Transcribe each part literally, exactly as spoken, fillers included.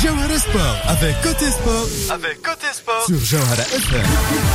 Jawhara Sport avec Côté Sport, avec Côté Sport sur Jawhara إف إم.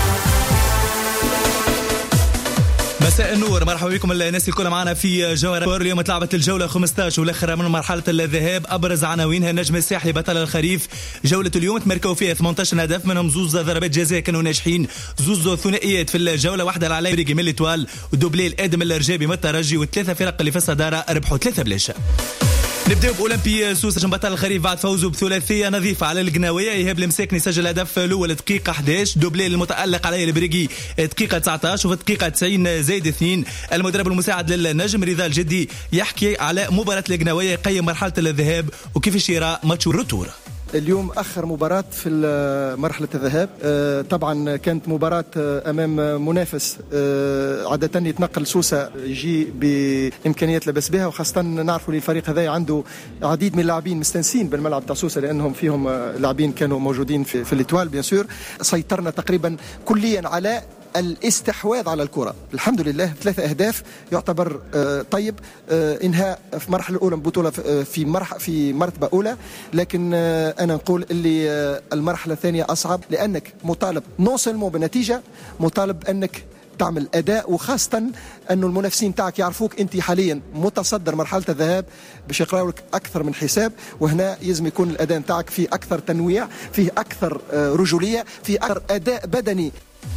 مساء النور، مرحبا بكم الناس الكل معنا في جوهرة سبور. اليوم تلعبت الجولة خمسة عشر والأخيرة من مرحلة الذهاب. أبرز عناوينها: النجم الساحلي بطل الخريف. جولة اليوم تمركوا فيها ثمانية عشر هدف، منهم زوز ضربات جزاء كانوا ناجحين، زوز ثنائيات في الجولة، واحدة العلاي بريقي من الإتوال ودوبلي الآدم الرجابي من الترجي، والثلاثة فرق اللي في الصدارة ربحوا ثلاثة بلاش. نبداو بأولمبي سوسة بطل الخريف بعد فوزه بثلاثية نظيفة على القناوية. إيهاب المساكني سجل هدف الأول دقيقة أحد عشر، دوبلي المتألق عليه البريقي دقيقة تسعة عشر، وفي الدقيقة تسعين زايد اثنين. المدرب المساعد للنجم رضا الجدي يحكي على مباراة القناوية، يقيم مرحلة الذهاب وكيفاش يرى ماتش الرتور. اليوم آخر مباراة في مرحلة الذهاب، طبعا كانت مباراة أمام منافس عادة يتنقل سوسة يجي بإمكانيات لبس بها، وخاصة نعرفوا الفريق هذا عنده عديد من اللاعبين مستنسين بالملعب تاع سوسة، لأنهم فيهم لاعبين كانوا موجودين في, في الإتوال بيان سور. سيطرنا تقريبا كليا على الاستحواذ على الكرة، الحمد لله ثلاثة أهداف يعتبر آه طيب. آه إنهاء في المرحلة الأولى بطولة في مرحلة في مرتبة أولى، لكن آه أنا نقول اللي آه المرحلة الثانية أصعب، لأنك مطالب نون سولمون بنتيجة، مطالب أنك تعمل أداء، وخاصة أنه المنافسين تاعك يعرفوك أنت حاليا متصدر مرحلة الذهاب باش يقراو لك أكثر من حساب، وهنا يلزم يكون الأداء تاعك فيه أكثر تنويع، فيه أكثر آه رجولية، فيه أكثر أداء بدني.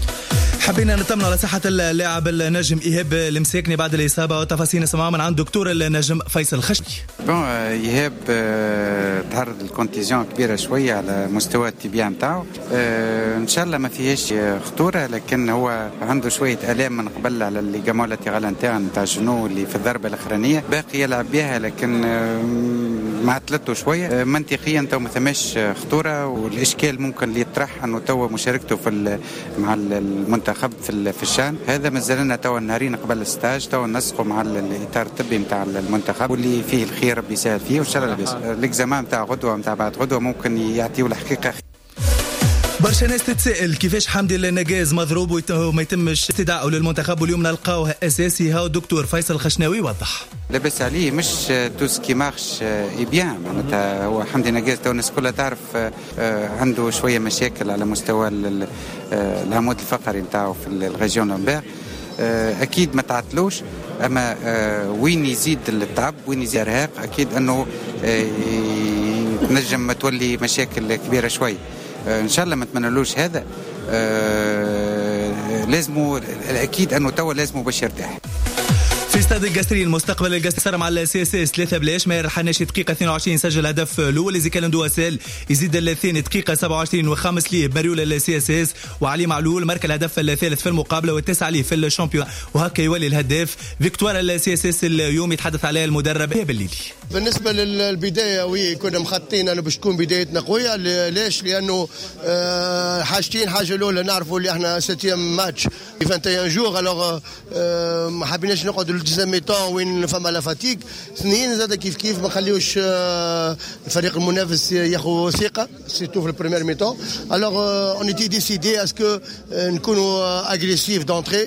حبينا نطمن على صحة اللاعب النجم إيهاب المساكني بعد الإصابة، وتفاصيل نسمعها من عند دكتور النجم فيصل الخشني. بون إيهاب تعرض للكونتيزيون كبيرة شوية على مستوى التبيان نتاعو، إن شاء الله ما فيهاش خطورة، لكن هو عنده شوية آلام من قبل على الليغامون لاتيرال انترن نتاع الجنو اللي في الضربة الأخرانية، باقي يلعب بها لكن ما عطلته شوية. منطقيا تو ما ثماش خطورة، والإشكال ممكن اللي يطرح أنه تو مشاركته في مع المنتخب في في الشان هذا مازال لنا تو النهارين قبل الستاج، تو نسقوا مع الاطار الطبي نتاع المنتخب واللي فيه الخير ربي يسهل فيه وان شاء الله لاباس. الاكزامان نتاع غدوه نتاع بعد غدوه ممكن يعطيوا الحقيقه. برشا ناس تتسائل كيفاش حمدي النجاز مضروب وما يتمش استدعائه للمنتخب، واليوم نلقاوه اساسي. هاو الدكتور فيصل الخشناوي وضح. لاباس عليه مش توس كي مارش اي بيان، معناتها هو حمدي النجاز تو الناس كلها تعرف عنده شويه مشاكل على مستوى العمود الفقري نتاعو في الريجيون لامبير، اكيد ما تعطلوش، اما وين يزيد التعب وين يزيد الارهاق اكيد انه تنجم تولي مشاكل كبيره شوي. ان شاء الله ما نتمنالوش هذا، أه لازمه اكيد انه توا لازمه باش يرتاح. في استاد القصري المستقبل القصري صار مع السي اس اس ثلاثة بلاش. ماهر الحناشي دقيقة اثنين وعشرين سجل هدف الاول، زيكال ندواسيل يزيد الثاني دقيقة سبعة وعشرين وخمس ليه بريول السي اس اس، وعلي معلول مارك الهدف الثالث في المقابلة والتاسع ليه في الشامبيون، وهكا يولي الهداف فيكتوار السي اس اس اليوم يتحدث عليها المدرب بالليلي. بالنسبة للبداية وي كنا مخططين أنه باش تكون بدايتنا قوية، ليش؟ لأنه أه حاجتين، حاجة الأولى نعرفوا اللي احنا ستيام ماتش في واحد وعشرين جوغ، الوغ أه ما حبيناش نقعدوا الجزء ميطان وين فما لا فاتيك. اثنين زاد كيف كيف ما خليوش أه الفريق المنافس ياخذ ثقة سيتو في البريمير ميطان. الوغ اون ايتي ديسيدي اسكو نكونوا اغريسيف دونتري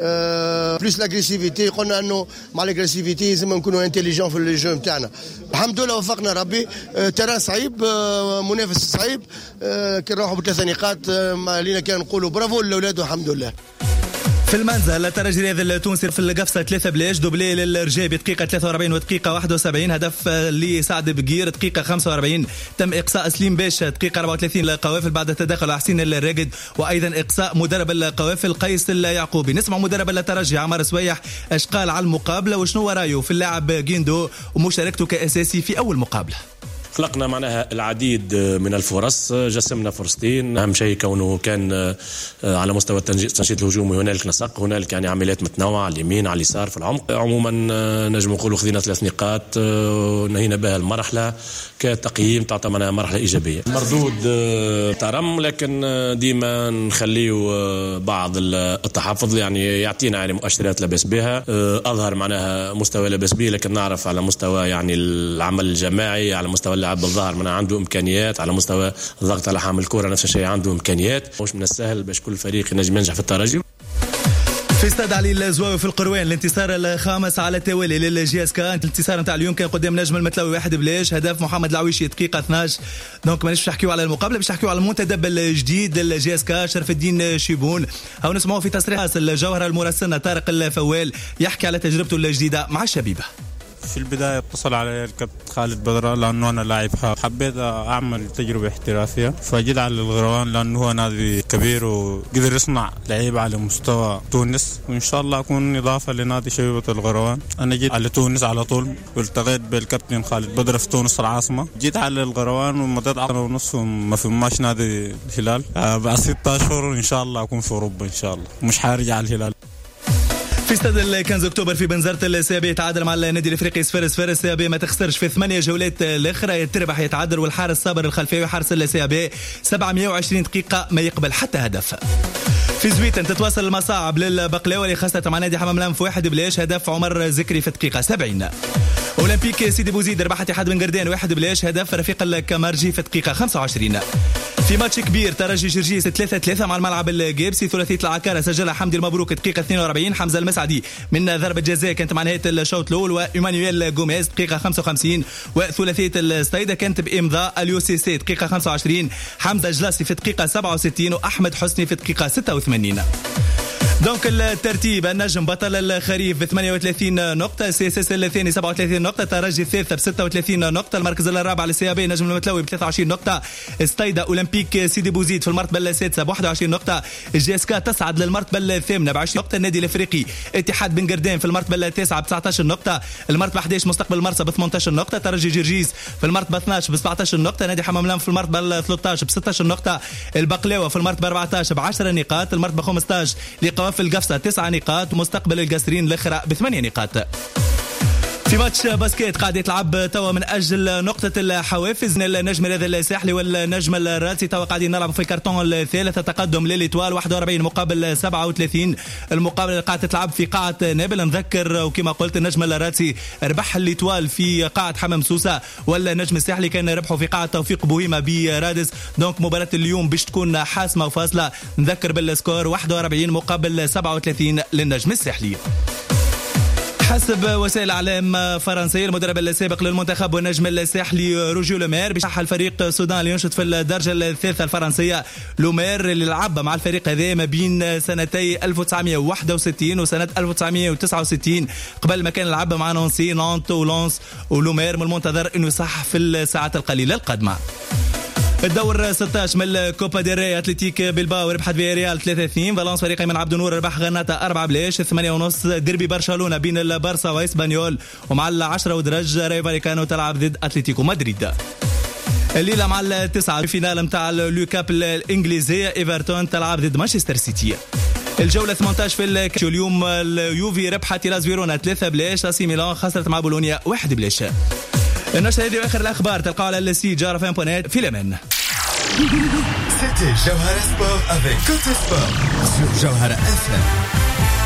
أه بلوس لاغريسيفيتي، قلنا انه مع لاغريسيفيتي لازم نكونوا انتيليجون في الجو نتاعنا. الحمد لله وفقنا ربي. أه ترى صعيب، أه منافس صعيب، أه كي نروحوا بثلاث نقاط أه ما لينا كان نقولوا برافو للاولاد والحمد لله. في المنزل الترجي الرياضي التونسي في القفصة ثلاثة بلاش، دوبلي للرجابي دقيقة ثلاثة وأربعين ودقيقة واحد وسبعين، هدف لسعد بقير دقيقة خمسة وأربعين، تم إقصاء سليم باشا دقيقة أربعة وثلاثين للقوافل بعد تدخل حسين الراقد، وأيضا إقصاء مدرب القوافل قيس اليعقوبي. نسمع مدرب الترجي عمر سويح اش قال على المقابلة وشنو رايه في اللاعب جيندو ومشاركته كأساسي في أول مقابلة. خلقنا معناها العديد من الفرص، جسمنا فرصتين، أهم شيء كونه كان على مستوى التنشيط الهجومي هنالك نسق، هنالك يعني عمليات متنوعة على اليمين على اليسار في العمق. عموما نجم نقولوا خذينا ثلاث نقاط نهينا بها المرحلة، كتقييم تعطى معنا مرحلة إيجابية. مردود ترم، لكن ديما نخليه بعض التحفظ، يعني يعطينا يعني مؤشرات لبس بها، أظهر معناها مستوى لبس به، لكن نعرف على مستوى يعني العمل الجماعي، على مستوى اللاعب بالظاهر من عنده إمكانيات، على مستوى الضغط على حامل الكرة نفس الشيء عنده إمكانيات، مش من السهل باش كل فريق ينجم ينجح في الترجي. في استاد علي الزواوي في القروان الانتصار الخامس على التوالي للجي اس كا. الانتصار نتاع اليوم كان قدام نجم المتلاوي واحد بلاش، هدف محمد العويشي دقيقه اثناش. دونك مانيش باش نحكيو على المقابله، باش نحكيو على المنتدب الجديد للجي اس كا شرف الدين شيبون. هاو نسمعوا في تصريحات الجوهره المرسلنا طارق الفوال يحكي على تجربته الجديده مع الشبيبه. في البداية اتصل علي الكابتن خالد بدر لأنه أنا لاعب حبيت أعمل تجربة احترافية، فجيت على الغروان لأنه هو نادي كبير وقدر يصنع لعيبة على مستوى تونس، وإن شاء الله أكون إضافة لنادي شبيبة الغروان. أنا جيت على تونس على طول والتقيت بالكابتن خالد بدر في تونس العاصمة، جيت على الغروان ومضيت عقد ونص وما فهماش نادي الهلال. بعد ستة أشهر إن شاء الله أكون في أوروبا إن شاء الله، مش حارجع على الهلال. في استاد الكنز اكتوبر في بنزرة السيابي تعادل مع النادي الافريقي صفر صفر. السيابي ما تخسرش في ثمانية جولات الاخرى، يتربح يتعادل، والحارس صابر الخلفاوي حارس السيابي سبعمائة وعشرين دقيقة ما يقبل حتى هدف. في زويتن تتواصل المصاعب للبقلاوي خاصة مع نادي حمام الأنف واحد بلاش، هدف عمر زكري في الدقيقة سبعين. أولمبيك سيدي بوزيد ربح اتحاد بن قردان واحد بلاش، هدف رفيق الكمارجي في الدقيقة خمسة وعشرين. في ماتش كبير ترجي جرجيس ثلاثة ثلاثة مع الملعب الجيبسي، ثلاثية العكارة سجلها حمدي المبروك دقيقة اثنين وأربعين، حمزة المسعدي من ضربة جزاء كانت مع نهاية الشوط الأول، وإيمانويل غوميز دقيقة خمسة وخمسين، وثلاثية الستايدة كانت بإمضاء اليو سي سي دقيقة خمسة وعشرين، حمزة جلاسي في الدقيقة سبعة وستين، وأحمد حسني في الدقيقة ستة وثمانين. دونك الترتيب: النجم بطل الخريف ب ثمانية وثلاثين نقطة، سي اس اس الثاني سبعة وثلاثين نقطة، ترجي الثالثة ب ستة وثلاثين نقطة، المركز الرابع للسيابي نجم المتلوي ب ثلاثة وعشرين نقطة، ستايدا أولمبيك سيدي بوزيد في المرتبة السادسة ب واحد وعشرين نقطة، الجي اس كا تصعد للمرتبة الثامنة ب عشرين نقطة، النادي الافريقي اتحاد بن قردان في المرتبة التاسعة ب تسعة عشر نقطة، المرتبة أحد عشر مستقبل مرسى ب ثمانية عشر نقطة، ترجي جرجيس في المرتبة اثني عشر ب سبعة عشر نقطة، نادي حمام الأنف في المرتبة ثلاثة عشر ب ستة عشر نقطة، البقلاوة في المرتبة أربعة عشر ب عشر نقاط، المرتبة خمسة عشر لقوافل القفصة تسعة نقاط، ومستقبل القصرين الاخرى بثمانية نقاط. في ماتش باسكيت قاعد يتلعب توا من اجل نقطه الحوافز، النجم هذا الساحلي والنجم الراسي توا قاعدين نلعبوا في الكرتون الثالث، تقدم لليتوال واحد وأربعين مقابل سبعة وثلاثين. المقابله قاعده تتلعب في قاعه نابل، نذكر وكما قلت النجم الراسي ربح الليتوال في قاعه حمام سوسه، والنجم الساحلي كان ربحوا في قاعه توفيق بوهيمه برادس. دونك مباراه اليوم باش تكون حاسمه وفاصله، نذكر بالسكور واحد وأربعين مقابل سبعة وثلاثين للنجم الساحلي. حسب وسائل اعلام فرنسيه المدرب السابق للمنتخب والنجم الساحلي روجيو لومير بيشرح الفريق السودان اللي ينشط في الدرجه الثالثه الفرنسيه. لومير اللي لعب مع الفريق هذا ما بين سنتي ألف وتسعمائة وواحد وستين وسنه ألف وتسعمائة وتسعة وستين، قبل ما كان لعب مع نانسي نانت ولانس، ولومير من المنتظر انه يصح في الساعات القليله القادمه. الدور ستة عشر من الكوبا ديل ري، اتلتيك بلباو ربحت فياريال ثلاثة اثنين، فالنس فريق من عبد النور ربح غرناطة أربعة بلاش، ثمانية ونص ديربي برشلونة بين البارسا واسبانيول، ومع العشرة ودرج راي فاليكانو تلعب ضد اتلتيكو مدريد. الليلة مع التسعة في فينال متاع اليوكاب الانجليزية، ايفرتون تلعب ضد مانشستر سيتي. الجولة ثمانية عشر في الكالتشيو، اليوم اليوفي ربحت لاس فيرونا ثلاثة بلاش، اسي ميلان خسرت مع بولونيا واحد بلاش. النشرة هذه واخر الاخبار تلقاو على السي جارة فان بونات. في الامان. C'était Jawhara Sport avec Côté Sport sur Jawhara F M.